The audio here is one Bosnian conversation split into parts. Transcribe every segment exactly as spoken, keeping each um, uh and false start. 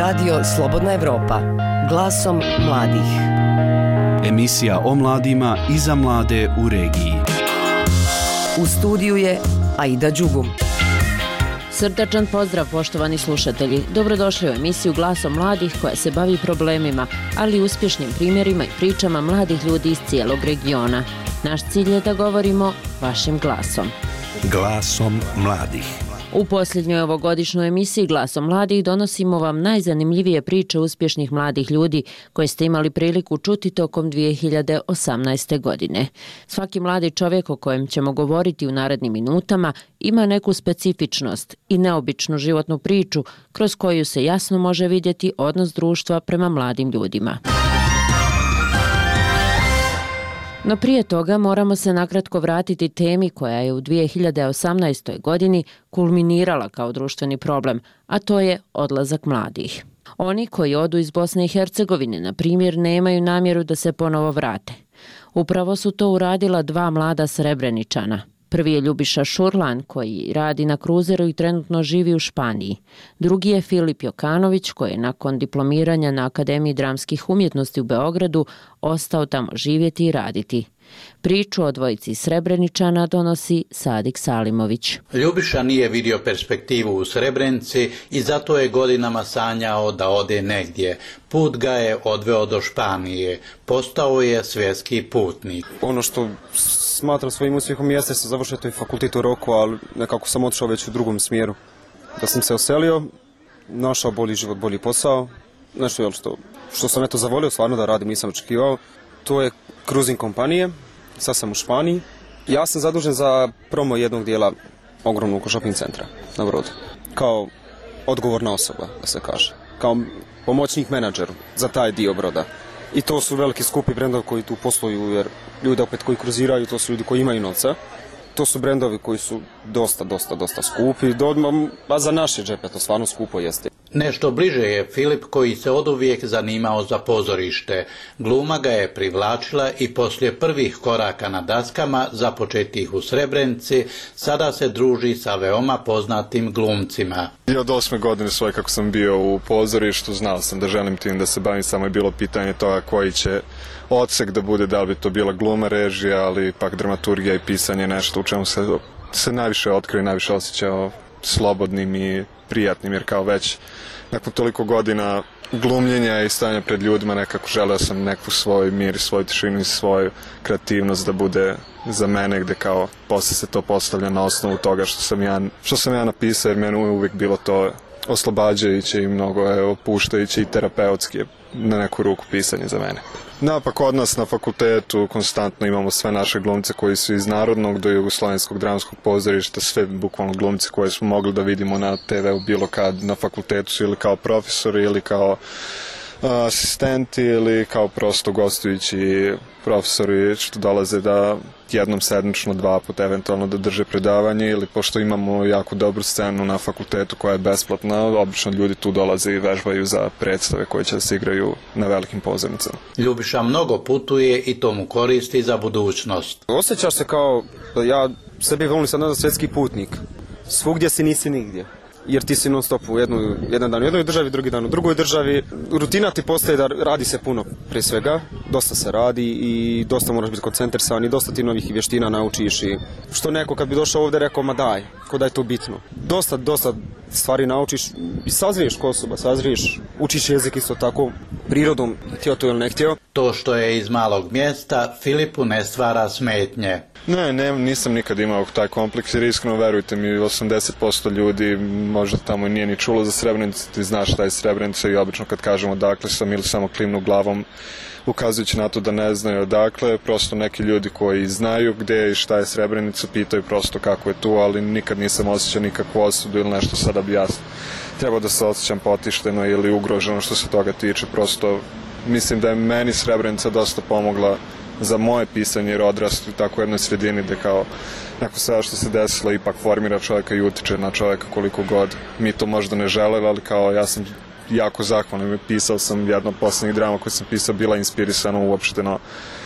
Radio Slobodna Evropa, glasom mladih. Emisija o mladima i za mlade u regiji. U studiju je Aida Đugum. Srdačan pozdrav, poštovani slušatelji. Dobrodošli u emisiju Glasom mladih koja se bavi problemima, ali i uspješnim primjerima i pričama mladih ljudi iz cijelog regiona. Naš cilj je da govorimo vašim glasom. Glasom mladih. U posljednjoj ovogodišnjoj emisiji Glasom mladih donosimo vam najzanimljivije priče uspješnih mladih ljudi koje ste imali priliku čuti tokom dvije hiljade osamnaeste. godine. Svaki mladi čovjek o kojem ćemo govoriti u narednim minutama ima neku specifičnost i neobičnu životnu priču kroz koju se jasno može vidjeti odnos društva prema mladim ljudima. No prije toga moramo se nakratko vratiti temi koja je u dvije hiljade osamnaestoj. godini kulminirala kao društveni problem, a to je odlazak mladih. Oni koji odu iz Bosne i Hercegovine, na primjer, nemaju namjeru da se ponovo vrate. Upravo su to uradila dva mlada Srebreničana. Prvi je Ljubiša Šurlan, koji radi na kruzeru i trenutno živi u Španiji. Drugi je Filip Jokanović, koji je nakon diplomiranja na Akademiji dramskih umjetnosti u Beogradu ostao tamo živjeti i raditi. Priču o dvojici Srebreničana donosi Sadik Salimović. Ljubiša nije vidio perspektivu u Srebrenici i zato je godinama sanjao da ode negdje. Put ga je odveo do Španije. Postao je svjetski putnik. Ono što smatram svojim uspjehom jeste se završio taj fakultet u roku, ali nekako sam otišao već u drugom smjeru. Da sam se oselio, našao bolji život, bolji posao. Nešto što, što sam eto zavolio stvarno da radim, nisam očekivao. To je cruising kompanije, sad sam u Španiji. Ja sam zadužen za promo jednog dijela ogromnog shopping centra na Brodu. Kao odgovorna osoba, da se kaže. Kao pomoćnik menadžer za taj dio Broda. I to su veliki skupi brendovi koji tu posluju, jer ljudi opet koji kruziraju, to su ljudi koji imaju novca. To su brendovi koji su dosta, dosta, dosta skupi, a za naše džepe to stvarno skupo jeste. Nešto bliže je Filip koji se oduvijek zanimao za pozorište. Gluma ga je privlačila i poslije prvih koraka na daskama, započetih u Srebrenici, sada se druži sa veoma poznatim glumcima. I od osme godine svoje kako sam bio u pozorištu, znao sam da želim tim da se bavim, samo je bilo pitanje toga koji će odsek da bude, da li bi to bila gluma, režija, ali pak dramaturgija i pisanje, nešto u čemu se, se najviše otkrio, najviše osjećao slobodnim i prijatnim, jer kao već nakon toliko godina glumljenja i stanja pred ljudima nekako želeo sam neku svoj mir, svoju tišinu i svoju kreativnost da bude za mene, gde kao posle se to postavlja na osnovu toga što sam ja, što sam ja napisao, jer meni uvijek bilo to oslobađajuće i mnogo je opuštajuće i terapeutski na neku ruku pisanje za mene. Napak od nas na fakultetu konstantno imamo sve naše glumce koji su iz Narodnog do Jugoslovenskog dramskog pozorišta, sve bukvalno glumce koje smo mogli da vidimo na te veu bilo kad na fakultetu su ili kao profesori ili kao asistenti ili kao prosto gostujući profesori što dolaze da jednom sedmično, dva puta eventualno da drže predavanje, ili pošto imamo jako dobru scenu na fakultetu koja je besplatna, obično ljudi tu dolaze i vežbaju za predstave koje će da se igraju na velikim pozornicama. Ljubiša mnogo putuje i to mu koristi za budućnost. Osjećaš se kao, ja sebi volim sad da svjetski putnik, svugdje si nisi nigdje. Jer ti si non stop u jednu, jedan dan u jednoj državi, drugi dan u drugoj državi. Rutina ti postaje da radi se puno prije svega, dosta se radi i dosta moraš biti koncentrisan i dosta ti novih vještina naučiš. I što neko kad bi došao ovdje rekao, ma daj, ko da je to bitno. Dosta, dosta stvari naučiš i sazriješ ko osoba, sazriješ, učiš jezik isto tako, prirodom, htio to ili ne htio. To što je iz malog mjesta, Filipu ne stvara smetnje. Ne, ne, nisam nikad imao taj kompleks jer iskreno verujte mi, osamdeset posto ljudi možda tamo nije ni čulo za Srebrenicu, ti znaš šta je Srebrenica i obično kad kažemo odakle sam ili samo klimnu glavom ukazujući na to da ne znaju odakle, prosto neki ljudi koji znaju gdje je i šta je Srebrenica pitaju prosto kako je tu, ali nikad nisam osjećao nikakvu osudu ili nešto sada bi ja trebao da se osjećam potišteno ili ugroženo što se toga tiče, prosto mislim da je meni Srebrenica dosta pomogla za moje pisanje jer odrastu u tako jednoj sredini gde kao nakon sve što se desilo ipak formira čovjeka i utiče na čovjeka koliko god mi to možda ne želeli, ali kao ja sam jako zahvalan. Pisao sam jedno od posljednjih drama koje sam pisao bila inspirisana uopšteno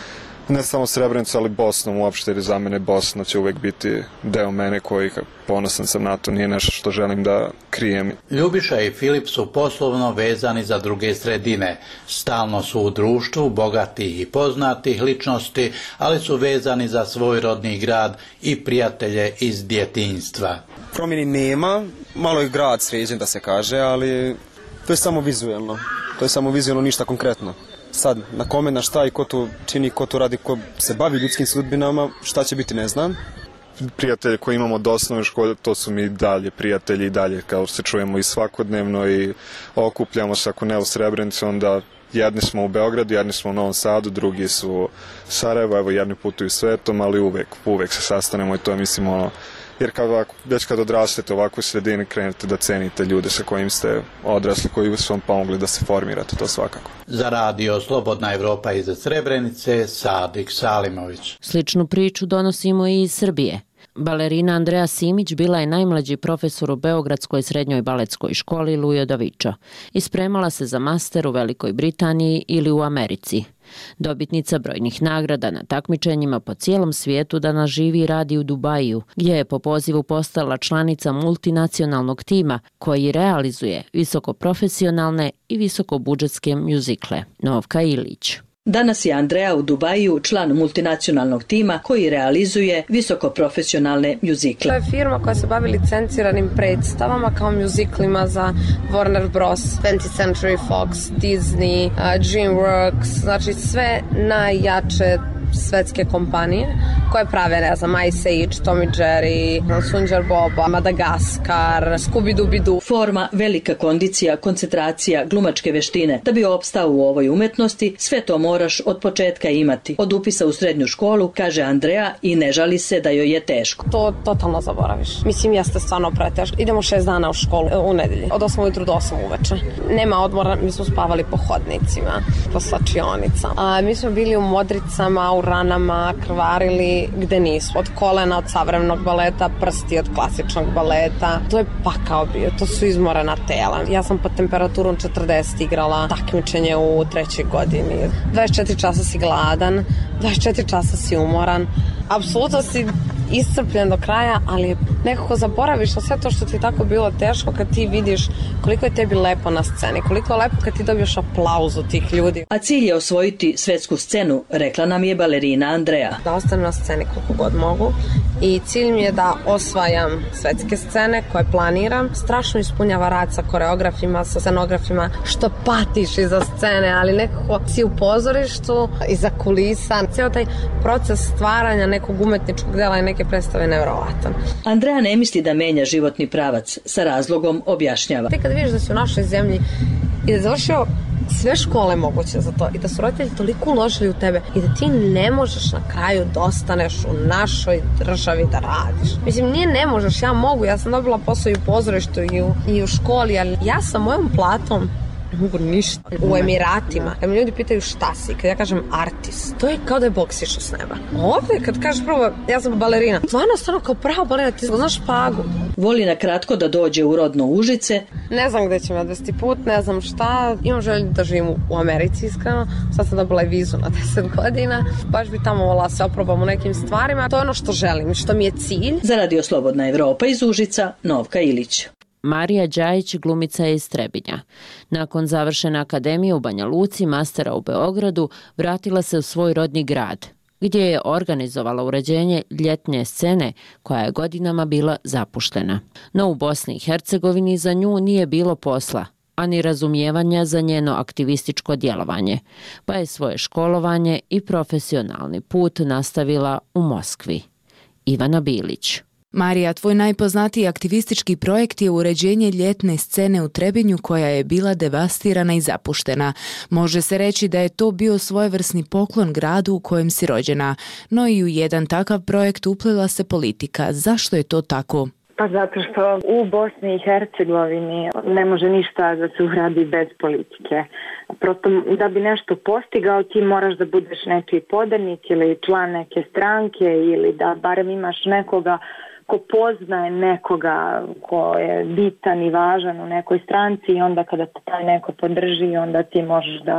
ne samo Srebrenicu, ali Bosnom uopšte, jer za mene Bosna će uvek biti deo mene koji ponosan sam na to, nije nešto što želim da krijem. Ljubiša i Filip su poslovno vezani za druge sredine. Stalno su u društvu bogatih i poznatih ličnosti, ali su vezani za svoj rodni grad i prijatelje iz djetinjstva. Promjeni nema, malo je grad sređen da se kaže, ali to je samo vizuelno. To je samo vizuelno, ništa konkretno. Sad, na kome, na šta i ko to čini, ko to radi, ko se bavi ljudskim sudbinama, šta će biti ne znam. Prijatelje koje imamo od osnovne škole, to su mi dalje prijatelji i dalje, kao se čujemo i svakodnevno i okupljamo se, ako ne u Srebrenici, onda jedni smo u Beogradu, jedni smo u Novom Sadu, drugi su u Sarajevo, evo jedni putuju svetom, ali uvek, uvek se sastanemo i to je, mislim, ono, jer kad ovako, već kad odrastete u ovakvoj sredini, krenete da cenite ljude sa kojim ste odrasli, koji su vam pomogli da se formirate, to svakako. Za radio Slobodna Evropa iz Srebrenice, Sadik Salimović. Sličnu priču donosimo i iz Srbije. Balerina Andreja Simić bila je najmlađi profesor u Beogradskoj srednjoj baletskoj školi Lujo Davičo i spremala se za master u Velikoj Britaniji ili u Americi. Dobitnica brojnih nagrada na takmičenjima po cijelom svijetu, danas živi i radi u Dubaju, gdje je po pozivu postala članica multinacionalnog tima koji realizuje visokoprofesionalne i visokobudžetske mjuzikle. Novka Ilić. Danas je Andreja u Dubaju član multinacionalnog tima koji realizuje visokoprofesionalne mjuzikle. To je firma koja se bavi licenciranim predstavama kao mjuziklima za Warner Bros, twentieth Century Fox, Disney, uh, DreamWorks, znači sve najjače svetske kompanije koje prave, ne znam, Ice Age, Tom i Jerry, Sunđer Boba, Madagaskar, Scooby-Dooby-Doo. Forma, velika kondicija, koncentracija, glumačke veštine. Da bi opstao u ovoj umetnosti, sve to moraš od početka imati. Od upisa u srednju školu, kaže Andreja, i ne žali se da joj je teško. To totalno zaboraviš. Mislim, jeste stvarno preteško. Idemo šest dana u školu u nedelji. Od osam ujutru do osam uveče. Nema odmora, mi smo spavali po hodnicima, po slačionicama. A, mi smo bili u modricama, u ranama, krvarili gde nismo. Od kolena, od savremenog baleta, prsti od klasičnog baleta. To je pakao bio, to su izmorena tela. Ja sam pod temperaturom četrdeset igrala takmičenje u trećoj godini. dvadeset četiri časa si gladan, dvadeset četiri časa si umoran. Apsolutno si iscrpljen do kraja, ali nekako zaboraviš na sve to što ti je tako bilo teško kad ti vidiš koliko je tebi lepo na sceni, koliko je lepo kad ti dobiješ aplauzu tih ljudi. A cilj je osvojiti svetsku scenu, rekla nam je balerina Andreja. Da ostanem na sceni koliko god mogu i cilj mi je da osvajam svetske scene koje planiram. Strašno ispunjava rad sa koreografima, sa scenografima, što patiš iza scene, ali nekako si u pozorištu, iza kulisa. Cijel taj proces stvaranja nekog umetničkog dela i neke predstave nevjerovatan. Andreja ne misli da menja životni pravac, sa razlogom objašnjava. Ti kad vidiš da si u našoj zemlji i da završio sve škole moguće za to i da su roditelji toliko uložili u tebe i da ti ne možeš na kraju da ostaneš u našoj državi da radiš. Mislim, nije ne možeš, ja mogu, ja sam dobila posao i u pozorištu i u, i u školi, ali ja sa mojom platom ne mogu ništa. U Emiratima, kad me ljudi pitaju šta si, kad ja kažem artist, to je kao da je Bog sišao s neba. Ovdje, kad kažeš prvo, ja sam balerina, stvarno, stvarno, kao prava balerina, ti znaš špagu. Voli na kratko da dođe u rodno Užice. Ne znam gde će me odvesti put, ne znam šta. Imam želju da živim u Americi, iskreno. Sad sam dobila i vizu na deset godina. Baš bi tamo volila se oprobam u nekim stvarima. To je ono što želim, što mi je cilj. Za radio Slobodna Evropa iz Užica, Novka Ilić. Marija Đajić glumica je iz Trebinja. Nakon završene akademije u Banja Luci, mastera u Beogradu, vratila se u svoj rodni grad, gdje je organizovala uređenje ljetne scene koja je godinama bila zapuštena. No u Bosni i Hercegovini za nju nije bilo posla, a ni razumijevanja za njeno aktivističko djelovanje, pa je svoje školovanje i profesionalni put nastavila u Moskvi. Ivana Bilić. Marija, tvoj najpoznatiji aktivistički projekt je uređenje ljetne scene u Trebinju koja je bila devastirana i zapuštena. Može se reći da je to bio svojevrsni poklon gradu u kojem si rođena, no i u jedan takav projekt uplila se politika. Zašto je to tako? Pa zato što u Bosni i Hercegovini ne može ništa da se uradi bez politike. Prosto da bi nešto postigao ti moraš da budeš nečiji podanik ili član neke stranke ili da barem imaš nekoga ko poznaje nekoga ko je bitan i važan u nekoj stranci i onda kada te taj neko podrži onda ti možeš da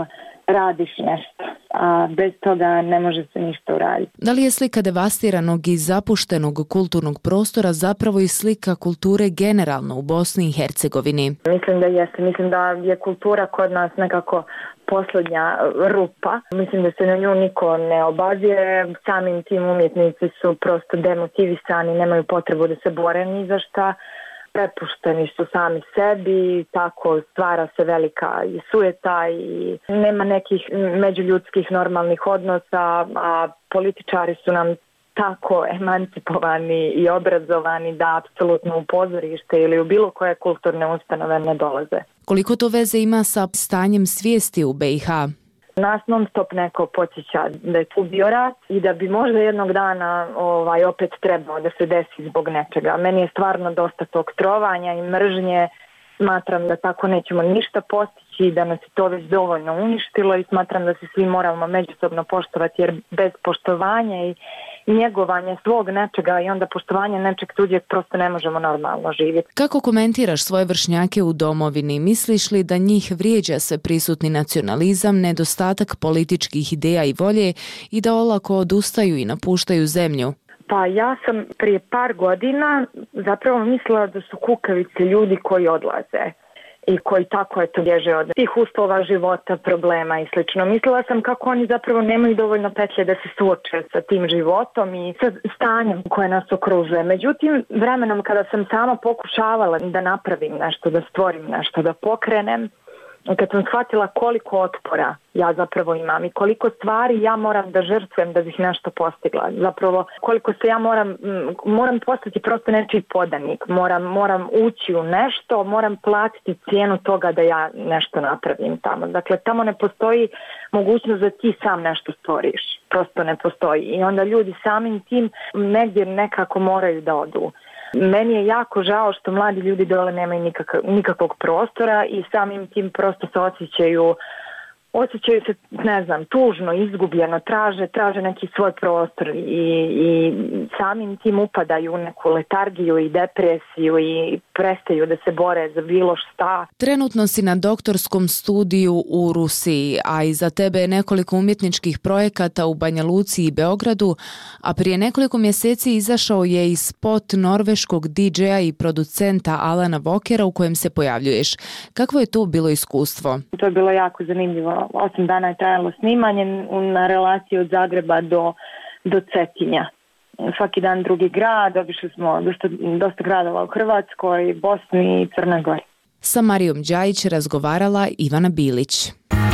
radiš nešto, a bez toga ne može se ništa uraditi. Da li je slika devastiranog i zapuštenog kulturnog prostora zapravo i slika kulture generalno u Bosni i Hercegovini? Mislim da jeste. Mislim da je kultura kod nas nekako posljednja rupa. Mislim da se na nju niko ne obazire. Samim tim umjetnici su prosto demotivisani, nemaju potrebu da se bore ni za šta. Prepušteni su sami sebi, tako stvara se velika i sujeta i nema nekih međuljudskih normalnih odnosa, a političari su nam tako emancipovani i obrazovani da apsolutno u pozorište ili u bilo koje kulturne ustanove ne dolaze. Koliko to veze ima sa stanjem svijesti u be i ha? Nas non stop neko podsjeća da je tu bio rat i da bi možda jednog dana ovaj, opet trebao da se desi zbog nečega. Meni je stvarno dosta tog trovanja i mržnje. Smatram da tako nećemo ništa postići, da nas je to već dovoljno uništilo i smatram da se svi moramo međusobno poštovati, jer bez poštovanja i njegovanja svog nečega i onda poštovanja nečeg tuđeg prosto ne možemo normalno živjeti. Kako komentiraš svoje vršnjake u domovini? Misliš li da njih vrijeđa sve prisutni nacionalizam, nedostatak političkih ideja i volje i da olako odustaju i napuštaju zemlju? Pa ja sam prije par godina zapravo mislila da su kukavice ljudi koji odlaze i koji tako eto bježe od tih uslova života, problema i slično. Mislila sam kako oni zapravo nemaju dovoljno petlje da se suoče sa tim životom i sa stanjem koje nas okružuje. Međutim, vremenom kada sam sama pokušavala da napravim nešto, da stvorim nešto, da pokrenem, kad sam shvatila koliko otpora ja zapravo imam i koliko stvari ja moram da žrtvujem da bih nešto postigla. Zapravo koliko se ja moram, moram postati prosto nečiji podanik, moram, moram ući u nešto, moram platiti cijenu toga da ja nešto napravim tamo. Dakle, tamo ne postoji mogućnost da ti sam nešto stvoriš. Prosto ne postoji. I onda ljudi samim tim negdje nekako moraju da odu. Meni je jako žao što mladi ljudi dole nemaju nikakav, nikakvog prostora i samim tim prosto se osjećaju, osjećaju se, ne znam, tužno, izgubljeno, traže, traže neki svoj prostor i, i samim tim upadaju u neku letargiju i depresiju i prestaju da se bore za bilo šta. Trenutno si na doktorskom studiju u Rusiji, a iza tebe je nekoliko umjetničkih projekata u Banja Luci i Beogradu, a prije nekoliko mjeseci izašao je i spot norveškog di džeja i producenta Alana Walkera u kojem se pojavljuješ. Kakvo je to bilo iskustvo? To je bilo jako zanimljivo. Osam dana je trajalo snimanje na relaciji od Zagreba do, do Cetinja. Svaki dan drugi grad, obišli smo dosta, dosta gradova u Hrvatskoj, Bosni i Crnoj Gori. Sa Marijom Đajić razgovarala Ivana Bilić.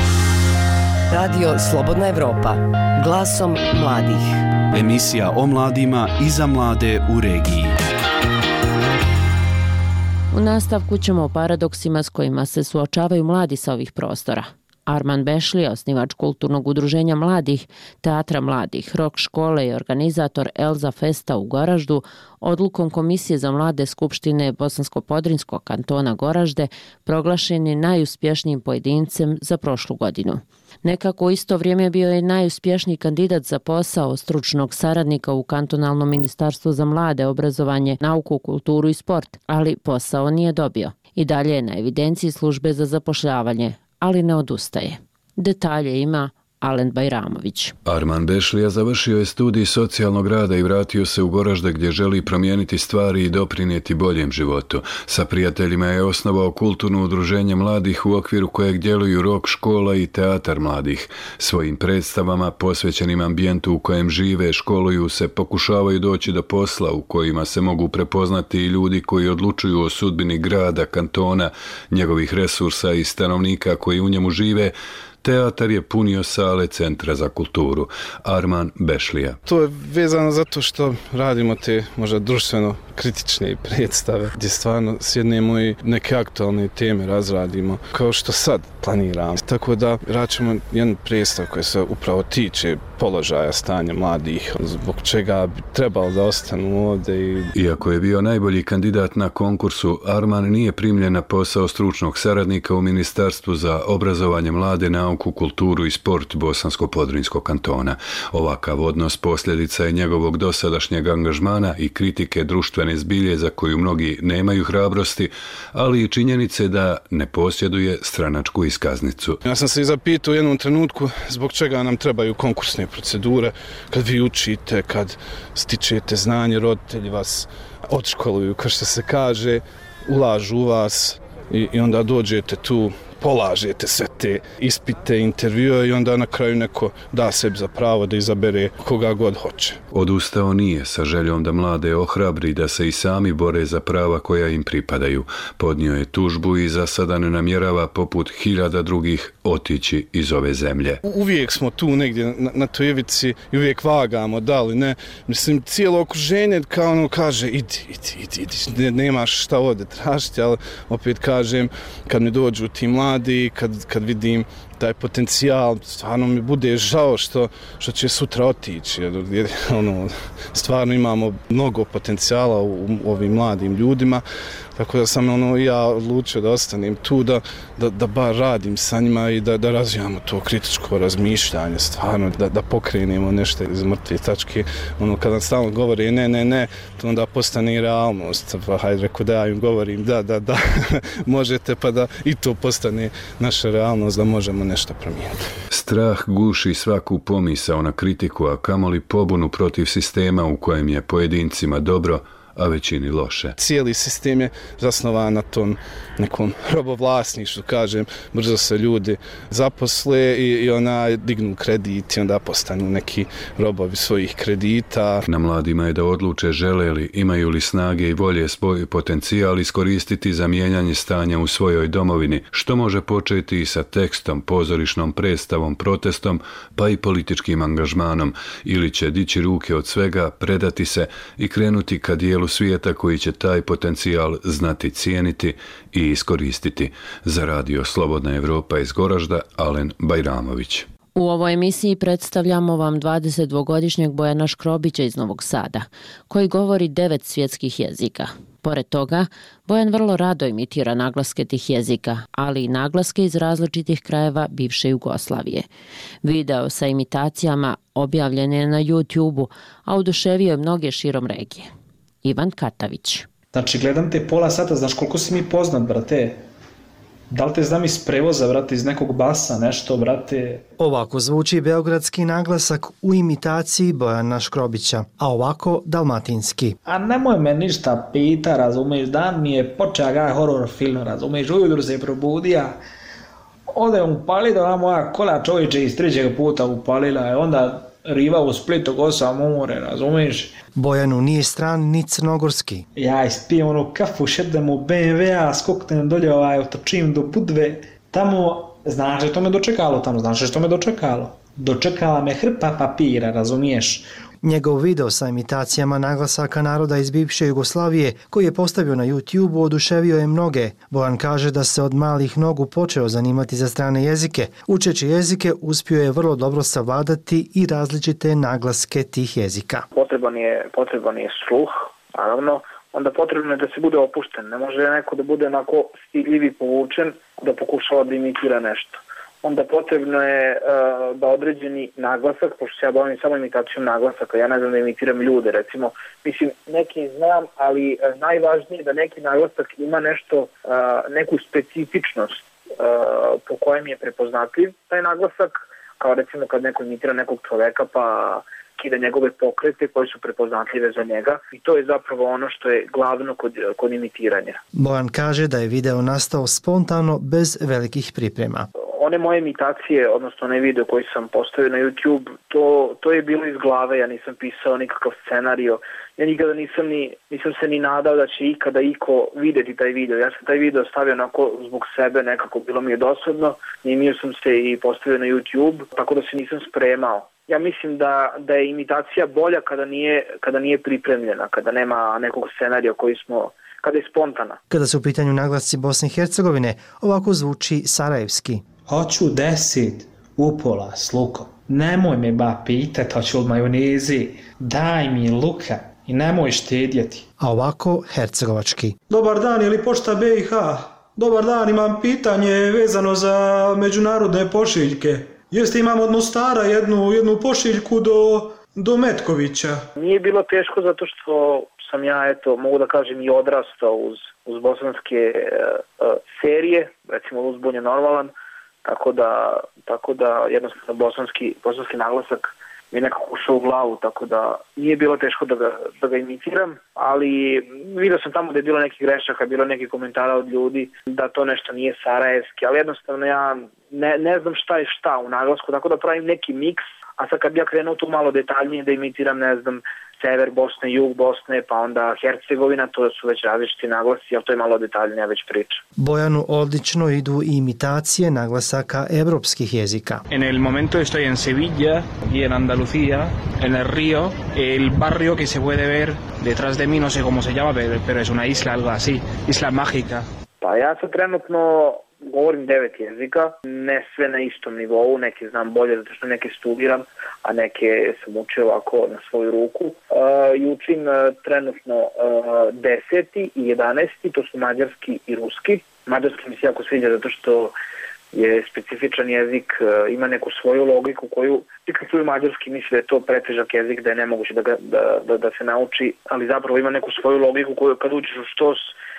Radio Slobodna Evropa, glasom mladih. Emisija o mladima i za mlade u regiji. U nastavku ćemo o paradoksima s kojima se suočavaju mladi sa ovih prostora. Arman Bešlija, osnivač kulturnog udruženja mladih, teatra mladih, rok škole i organizator Elza Festa u Goraždu, odlukom Komisije za mlade Skupštine Bosansko-Podrinskog kantona Goražde proglašen je najuspješnijim pojedincem za prošlu godinu. Nekako u isto vrijeme bio je najuspješniji kandidat za posao stručnog saradnika u kantonalnom ministarstvu za mlade, obrazovanje, nauku, kulturu i sport, ali posao nije dobio. I dalje je na evidenciji službe za zapošljavanje, ali ne odustaje. Detalje ima Alen Bajramović. Arman Bešlija završio je studij socijalnog rada i vratio se u Goražde gdje želi promijeniti stvari i doprinijeti boljem životu. Sa prijateljima je osnovao kulturno udruženje mladih u okviru kojeg djeluju rok škola i teatar mladih. Svojim predstavama posvećenim ambijentu u kojem žive, školuju se, pokušavaju doći do posla u kojima se mogu prepoznati i ljudi koji odlučuju o sudbini grada, kantona, njegovih resursa i stanovnika koji u njemu žive. Teatar je punio sale Centra za kulturu. Arman Bešlija. To je vezano zato što radimo te možda društveno kritične predstave gdje stvarno sjednemo i neke aktualne teme razradimo kao što sad planiramo. Tako da račemo jedan predstav koji se upravo tiče položaja stanja mladih, zbog čega bi trebalo da ostanu ovdje. I... Iako je bio najbolji kandidat na konkursu, Arman nije primljen na posao stručnog saradnika u Ministarstvu za obrazovanje mlade, nauku, kulturu i sport Bosansko-Podrinskog kantona. Ovakav odnos posljedica je njegovog dosadašnjeg angažmana i kritike društvene neprikazane zbilje za koju mnogi nemaju hrabrosti, ali i činjenice da ne posjeduje stranačku iskaznicu. Ja sam se i zapitao u jednom trenutku zbog čega nam trebaju konkursne procedure, kad vi učite, kad stičete znanje, roditelji vas odškoluju, kao što se kaže, ulažu u vas i, i onda dođete tu, polažete sve te ispite, intervjue i onda na kraju neko da sebi za pravo da izabere koga god hoće. Odustao nije sa željom da mlade ohrabri da se i sami bore za prava koja im pripadaju. Podnio je tužbu i za sada ne namjerava poput hiljada drugih otići iz ove zemlje. Uvijek smo tu negdje na, na toj ivici i uvijek vagamo, da li ne. Mislim, cijelo okruženje kao ono kaže idi, idi, idi, idi, ne, nemaš šta ovdje tražiti, ali opet kažem, kad mi dođu ti mladi, kad, kad vidim taj potencijal, stvarno mi bude žao što, što će sutra otići. Jer, ono, stvarno imamo mnogo potencijala u, u ovim mladim ljudima, tako da sam ono, ja odlučio da ostanem tu, da, da, da bar radim sa njima i da, da razvijamo to kritičko razmišljanje, stvarno, da, da pokrenemo nešto iz mrtve tačke. Ono, kad nam stalno govore ne, ne, ne, to onda postane i realnost. Pa hajde, reko da ja im govorim da, da, da, možete, pa da i to postane naša realnost, da možemo nešto promijeniti. Strah guši svaku pomisao na kritiku, a kamoli pobunu protiv sistema u kojem je pojedincima dobro, a većini loše. Cijeli sistem je zasnovan na tom nekom robovlasništvu, kažem, brzo se ljudi zaposle i, i ona dignu kredit i onda postanu neki robovi svojih kredita. Na mladima je da odluče žele li, imaju li snage i volje svoj potencijal iskoristiti za mijenjanje stanja u svojoj domovini, što može početi i sa tekstom, pozorišnom predstavom, protestom, pa i političkim angažmanom, ili će dići ruke od svega, predati se i krenuti ka dijelu svijeta koji će taj potencijal znati cijeniti i iskoristiti. Za radio Slobodna Evropa iz Goražda, Alen Bajramović. U ovoj emisiji predstavljamo vam dvadesetdvogodišnjeg Bojana Škrobića iz Novog Sada, koji govori devet svjetskih jezika. Pored toga, Bojan vrlo rado imitira naglaske tih jezika, ali i naglaske iz različitih krajeva bivše Jugoslavije. Video sa imitacijama objavljen je na YouTube-u, a oduševio je mnoge širom regije. Ivan Katavić. Znači, gledam te pola sata, znaš koliko si mi poznat, brate? Da li te znam iz prevoza, brate, iz nekog basa, nešto, brate? Ovako zvuči beogradski naglasak u imitaciji Bojana Škrobića, a ovako dalmatinski. A nemoj me ništa pita, razumiješ, dan mi je počeo gaj horror film, razumiješ, ujutru se probudija, ode upali da ona moja kola čovječe iz trećeg puta upalila je, onda riva u Splitu gosa more, razumiješ? Bojanu nije stran ni crnogorski. Ja ispijem onu kafu, šedem u be em ve a, skoknem dolje, ovaj, otočim do Budve, tamo, znaš što me dočekalo tamo, znaš što me dočekalo? Dočekala me hrpa papira, razumiješ? Njegov video sa imitacijama naglasaka naroda iz bivše Jugoslavije, koji je postavio na YouTube-u, oduševio je mnoge. Bojan kaže da se od malih nogu počeo zanimati za strane jezike. Učeći jezike, uspio je vrlo dobro savladati i različite naglaske tih jezika. Potreban je, potreban je sluh, naravno, onda potrebno je da se bude opušten. Ne može neko da bude onako stiljiv i povučen, da pokušava da imitira nešto. Onda potrebno je uh, da određeni naglasak, pošto se ja bavim samo imitacijom naglasaka, ja ne znam da imitiram ljude, recimo, mislim, neki znam, ali uh, najvažnije je da neki naglasak ima nešto, uh, neku specifičnost uh, po kojem je prepoznatljiv taj naglasak, kao recimo kad neko imitira nekog čoveka pa kida njegove pokrete koje su prepoznatljive za njega i to je zapravo ono što je glavno kod, kod imitiranja. Bojan kaže da je video nastao spontano bez velikih priprema. One moje imitacije, odnosno onaj video koji sam postavio na YouTube, to, to je bilo iz glave, ja nisam pisao nikakav scenario, ja nikada nisam, ni, nisam se ni nadao da će ikada iko vidjeti taj video. Ja sam taj video stavio onako zbog sebe, nekako bilo mi je dosadno, snimio sam se i postavio na YouTube, tako da se nisam spremao. Ja mislim da, da je imitacija bolja kada nije, kada nije pripremljena, kada nema nekog scenarija koji smo, kada je spontana. Kada su u pitanju naglasci Bosne i Hercegovine, ovako zvuči sarajevski. Hoću deset upola s lukom. Nemoj me ba pitat, hoću li majonezi. Daj mi luka i nemoj štedjeti. A ovako hercegovački. Dobar dan, je li pošta be i ha? Dobar dan, imam pitanje vezano za međunarodne pošiljke. Jeste, imam od Mostara jednu, jednu pošiljku do, do Metkovića. Nije bilo teško zato što sam ja, eto, mogu da kažem i odrastao uz, uz bosanske uh, serije, recimo Uzbun je normalan, tako da, tako da jednostavno bosanski, bosanski naglasak mi je nekako ušao u glavu, tako da nije bilo teško da ga, da ga imitiram, ali vidio sam tamo da je bilo nekih grešaka, bilo nekih komentara od ljudi da to nešto nije sarajevski, ali jednostavno ja ne, ne znam šta je šta u naglasku, tako da pravim neki miks, a sad kad bi ja krenuo tu malo detaljnije da imitiram, ne znam, sever Bosne, jug Bosne, pa onda Hercegovina, to su već različiti naglasi, ali to je malo detaljnija već priča. Bojanu odlično idu imitacije naglasaka evropskih jezika. En el momento estoy en Sevilla y en Andalucía, en el río, el barrio que se puede ver detrás de mí, no sé cómo se llama, pero es una isla, algo así, isla mágica. Pa ja sad trenutno govorim devet jezika, ne sve na istom nivou, neke znam bolje zato što neke studiram, a neke sam učio ovako na svoju ruku. Uh, I učim uh, trenutno uh, deseti i jedanesti, to su mađarski i ruski. Mađarski mi se jako sviđa zato što je specifičan jezik, uh, ima neku svoju logiku koju, ti kad čuju mađarski misle da je to pretežak jezik, da je nemoguće da, ga, da, da, da se nauči, ali zapravo ima neku svoju logiku koju kad učiš u štos,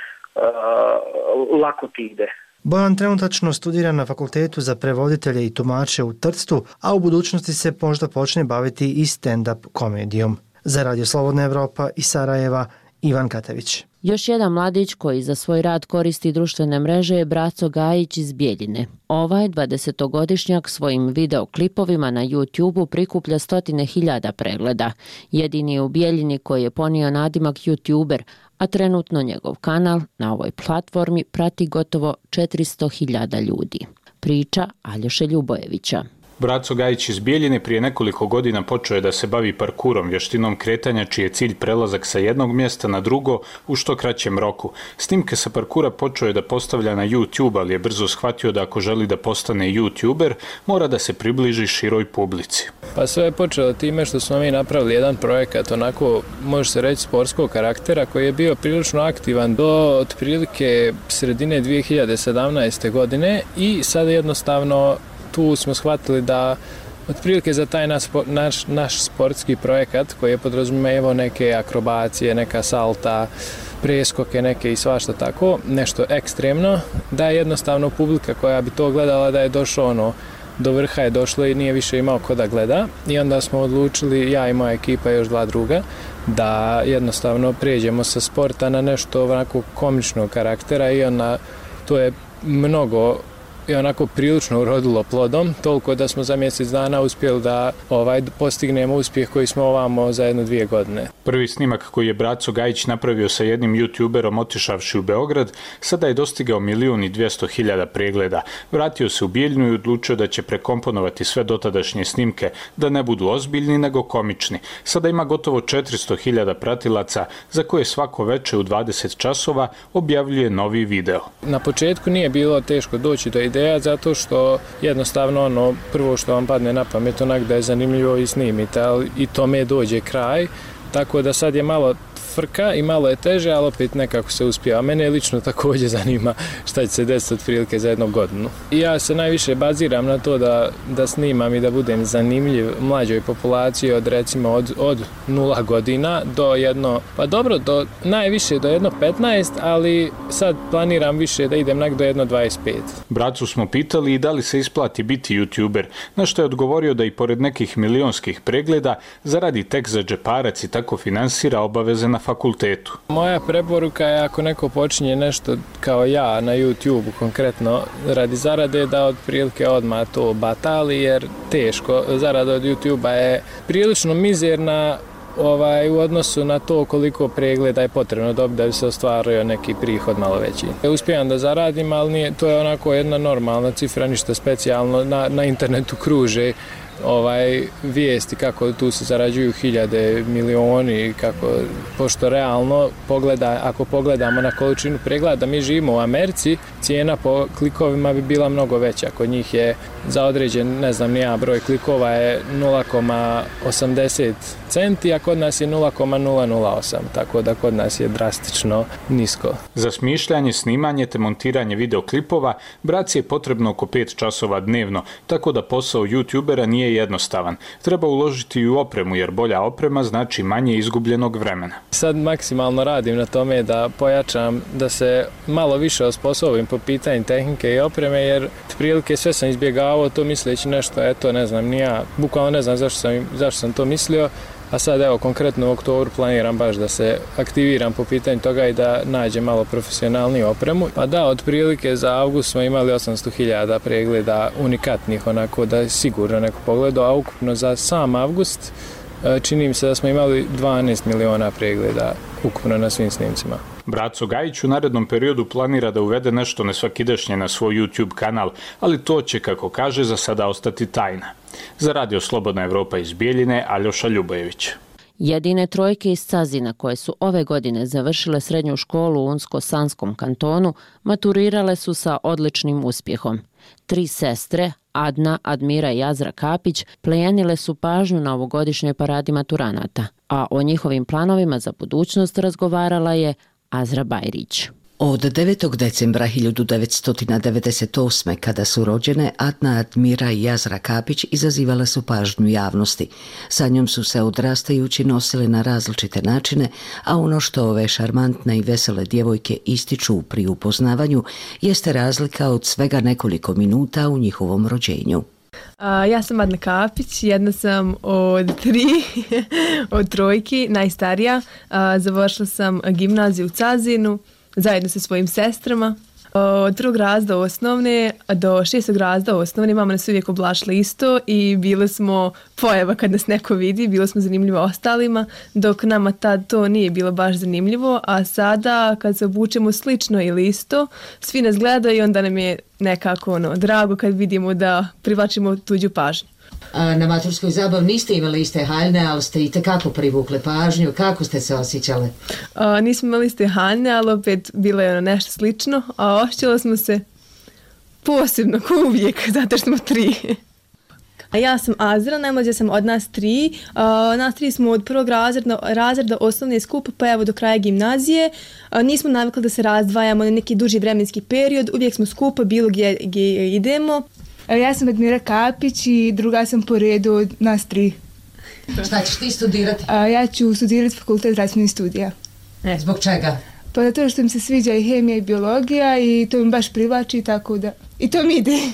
uh, lako ti ide. Bojan trenutačno studira na Fakultetu za prevoditelje i tumače u Trstu, a u budućnosti se možda počne baviti i stand-up komedijom. Za Radio Slobodna Evropa iz Sarajeva, Ivan Katević. Još jedan mladić koji za svoj rad koristi društvene mreže je Braco Gajić iz Bijeljine. Ovaj dvadesetogodišnjak svojim videoklipovima na YouTubeu prikuplja stotine hiljada pregleda. Jedini je u Bijeljini koji je ponio nadimak YouTuber, a trenutno njegov kanal na ovoj platformi prati gotovo četiristo hiljada ljudi. Priča Aljoše Ljubojevića. Braco Gajić iz Bijeljine prije nekoliko godina počeo je da se bavi parkurom, vještinom kretanja čiji je cilj prelazak sa jednog mjesta na drugo u što kraćem roku. Snimke sa parkura počeo je da postavlja na YouTube, ali je brzo shvatio da ako želi da postane YouTuber, mora da se približi široj publici. Pa sve je počelo time što smo mi napravili jedan projekat, onako može se reći sportskog karaktera, koji je bio prilično aktivan do otprilike sredine dvije hiljade sedamnaeste. godine i sada jednostavno tu smo shvatili da otprilike za taj naš, naš, naš sportski projekat koji je podrazumijevao neke akrobacije, neka salta, preskoke neke i svašta tako, nešto ekstremno, da je jednostavno publika koja bi to gledala da je došlo ono, do vrha je došlo i nije više imao ko da gleda i onda smo odlučili, ja i moja ekipa i još dva druga, da jednostavno prijeđemo sa sporta na nešto onako komičnog karaktera i onda to je mnogo i onako prilično urodilo plodom, toliko da smo za mjesec dana uspjeli da ovaj postignemo uspjeh koji smo ovamo za jedno dvije godine. Prvi snimak koji je Braco Gajić napravio sa jednim YouTuberom otišavši u Beograd, sada je dostigao milijun i dvjesto hiljada pregleda. Vratio se u Bijeljinu i odlučio da će prekomponovati sve dotadašnje snimke, da ne budu ozbiljni nego komični. Sada ima gotovo četiristo hiljada pratilaca, za koje svako veče u dvadeset časova objavljuje novi video. Na početku nije bilo teško doći do ideja zato što jednostavno ono prvo što vam padne na pamet onak da je zanimljivo i snimite, ali i tome dođe kraj, tako da sad je malo frka i malo je teže, ali opet nekako se uspije. A mene lično također zanima šta će se desiti otprilike za jednu godinu. I ja se najviše baziram na to da, da snimam i da budem zanimljiv mlađoj populaciji od recimo od, od nula godina do jedno, pa dobro, do, najviše do jedno petnaest, ali sad planiram više da idem nak do jedno dvadeset pet. Bracu smo pitali i da li se isplati biti YouTuber, na što je odgovorio da i pored nekih milionskih pregleda zaradi tek za džeparac i tako finansira obaveze na fakultetu. Moja preporuka je ako neko počinje nešto kao ja na YouTube konkretno radi zarade da otprilike odmah to batali jer teško. Zarada od YouTube-a je prilično mizerna ovaj, u odnosu na to koliko pregleda je potrebno dobiti da bi se ostvario neki prihod malo veći. Uspijem da zaradim, ali nije, to je onako jedna normalna cifra, ništa specijalno. Na, na internetu kruže ovaj vijesti kako tu se zarađuju hiljade, milioni, kako, pošto realno pogleda, ako pogledamo na količinu pregleda, mi živimo u Americi, cijena po klikovima bi bila mnogo veća. Kod njih je za određen, ne znam, nija broj klikova je nula zarez osamdeset centi, a kod nas je nula zarez nula nula osam, tako da kod nas je drastično nisko. Za smišljanje, snimanje te montiranje videoklipova Braci je potrebno oko pet časova dnevno, tako da posao YouTubera nije nije jednostavan. Treba uložiti i u opremu, jer bolja oprema znači manje izgubljenog vremena. Sad maksimalno radim na tome da pojačam, da se malo više osposobim po pitanju tehnike i opreme, jer prilike sve sam izbjegavao to misleći nešto, eto ne znam, ni ja, bukvalno ne znam zašto sam, zašto sam to mislio, a sad evo konkretno u oktobru planiram baš da se aktiviram po pitanju toga i da nađem malo profesionalniju opremu. Pa da, otprilike za avgust smo imali osamsto hiljada pregleda unikatnih, onako da je sigurno neko pogledao, a ukupno za sam avgust čini mi se da smo imali dvanaest miliona pregleda ukupno na svim snimcima. Braco Gajić u narednom periodu planira da uvede nešto nesvakidašnje na svoj YouTube kanal, ali to će, kako kaže, za sada ostati tajna. Za Radio Slobodna Evropa iz Bijeljine, Aljoša Ljubojević. Jedine trojke iz Cazina koje su ove godine završile srednju školu u Unsko-Sanskom kantonu maturirale su sa odličnim uspjehom. Tri sestre, Adna, Admira i Azra Kapić, plijenile su pažnju na ovogodišnjoj paradi maturanata, a o njihovim planovima za budućnost razgovarala je Azra Bajrić. Od devetog decembra hiljadu devetsto devedeset osme. kada su rođene, Adna, Admira i Azra Kapić izazivale su pažnju javnosti. Sa njom su se odrastajući nosile na različite načine, a ono što ove šarmantne i vesele djevojke ističu pri upoznavanju jeste razlika od svega nekoliko minuta u njihovom rođenju. A, ja sam Adna Kapić, jedna sam od tri, od trojki, najstarija. A, završila sam gimnaziju u Cazinu zajedno sa svojim sestrama. Od prvog razda osnovne do šestog razda osnovne mama nas uvijek oblačila isto i bili smo pojava kad nas neko vidi, bilo smo zanimljivo ostalima, dok nama tad to nije bilo baš zanimljivo, a sada kad se obučemo slično ili isto, svi nas gledaju i onda nam je nekako ono, drago kad vidimo da privlačimo tuđu pažnju. A na maturskoj zabavi niste imali iste haljne, ali ste i tekako privukle pažnju. Kako ste se osjećale? A, nismo imali iste haljne, ali opet bilo je ono nešto slično, a osjećala smo se posebno, ko uvijek, zato što smo tri. A ja sam Azra, najmlađa sam od nas tri. Uh, nas tri smo od prvog razreda, razreda osnovne skupa pa evo do kraja gimnazije. Uh, nismo navikli da se razdvajamo na neki duži vremenski period, uvijek smo skupa bilo gdje, gdje idemo. Ja sam Admira Kapić i druga sam po redu od nas tri. Šta ćeš ti studirati? A, ja ću studirati fakultet zdravstvenih studija. E, zbog čega? Pa zato što mi se sviđa i hemija i biologija i to mi baš privlači, tako da i to mi ide.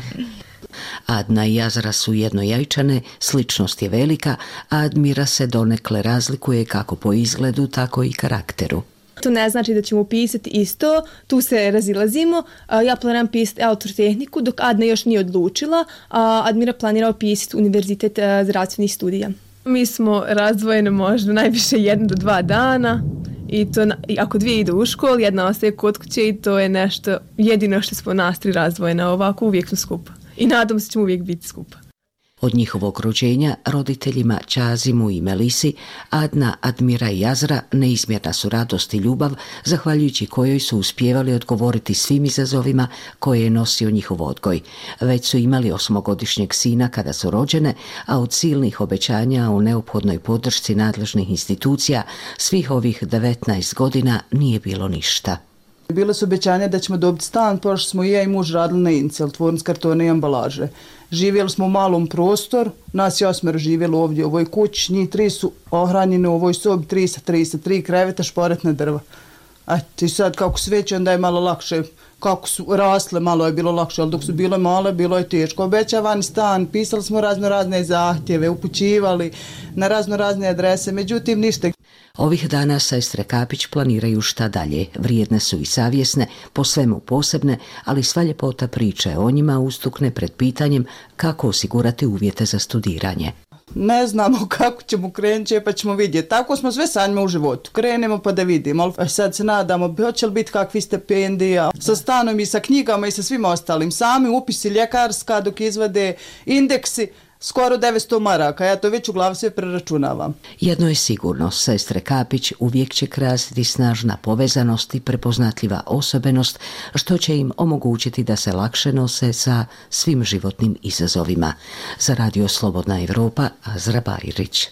Adna i Azra su jednojajčane, sličnost je velika, a Admira se donekle razlikuje kako po izgledu, tako i karakteru. To ne znači da ćemo pisati isto, tu se razilazimo. Ja planiram pisati elektrotehniku, dok Adna još nije odlučila, a Admira planira pisati univerzitet zdravstvenih studija. Mi smo razdvojene možda najviše jedan do dva dana i to ako dvije idu u školu, jedna ostaje kod kuće i to je nešto jedino što smo nas tri razdvojene, ovako uvijek smo skupa. I nadam se ćemo uvijek biti skupa. Od njihovog rođenja roditeljima Ćazimu i Melisi, Adna, Admira i Azra neizmjerna su radost i ljubav, zahvaljujući kojoj su uspijevali odgovoriti svim izazovima koje je nosio njihov odgoj. Već su imali osmogodišnjeg sina kada su rođene, a od silnih obećanja o neophodnoj podršci nadležnih institucija svih ovih devetnaest godina nije bilo ništa. Bile su obećanja da ćemo dobiti stan, pošto smo i ja i muž radili na Incel, tvornic kartona i ambalaže. Živjeli smo u malom prostoru, nas je osmero živjeli ovdje u ovoj kući, njih tri su ohranjene u ovoj sobi, tri sa tri sa tri kreveta, šporetna drva. Eto, i sad kako su veće, onda je malo lakše, kako su rasle, malo je bilo lakše, ali dok su bile male, bilo je teško. Obećavani stan, pisali smo razno razne zahtjeve, upućivali na razno razne adrese, međutim ništa. Ovih dana sestre Kapić planiraju šta dalje. Vrijedne su i savjesne, po svemu posebne, ali sva ljepota priče o njima ustukne pred pitanjem kako osigurati uvjete za studiranje. Ne znamo kako ćemo krenuti, pa ćemo vidjeti. Tako smo sve sanjima u životu. Krenemo pa da vidimo. Ali sad se nadamo, hoće li biti kakvi stipendija sa stanom i sa knjigama i sa svim ostalim. Sami upisi ljekarska dok izvade indeksi, skoro devetsto maraka, ja to već u glavi sve preračunavam. Jedno je sigurno, sestre Kapić uvijek će krasiti snažna povezanost i prepoznatljiva osobenost, što će im omogućiti da se lakše nose sa svim životnim izazovima. Za Radio Slobodna Evropa, Azra Bajrić.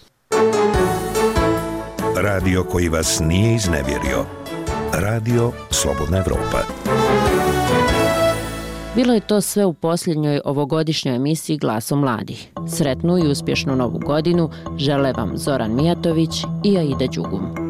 Radio koji vas nije iznevjerio. Radio Slobodna Evropa. Bilo je to sve u posljednjoj ovogodišnjoj emisiji Glasom mladih. Sretnu i uspješnu novu godinu žele vam Zoran Mijatović i Aida Đugum.